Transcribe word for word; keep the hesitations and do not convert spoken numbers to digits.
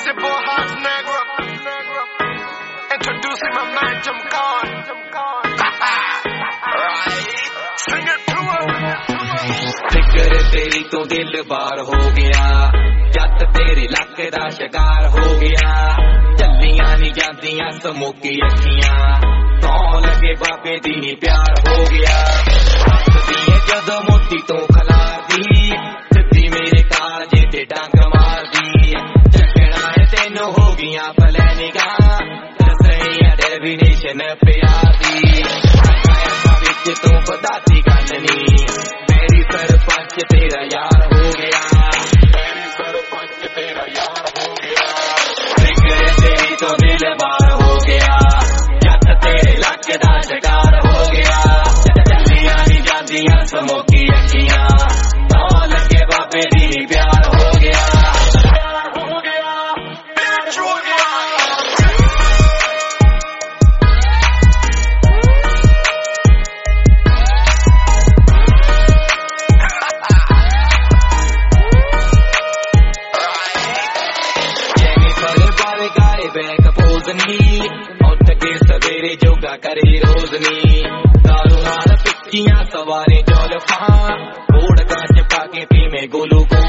It's your boy Hot Negro. Introducing my man Jim Khan. Right. Sing it to him. फिक्र तेरी तो दिल बार हो गया, जत तेरे लक दा शिकार हो गया। चलियां नी जांदियां समोकी अखियां, तो लगे बाबे दी नी प्यार हो गया। हसदी जदों मोती तो खलार दी, सिद्धी मेरे कालजे ते डंग मार दी। चकना है तेनों हो गया प्लैनिंगा, दस रही है डेफिनेशन प्यार दी। विच तू बताती गल नी, मेरी सरपंच तेरा यार हो गया, मेरी सरपंच तेरा यार हो गया। फिक्र तेरी तो दिल बार हो गया, जत तेरे लक दा शिकार हो गया। चलियां नी जांदियां समोकी अखियां, तो लगे बाबे दी प्यार हो गया। उठ के सवेरे जोगा करे रोजनी, दारू नाल पिक्कियां सवारे जौलफा, ओढ़ का चपा के पी में गोलू को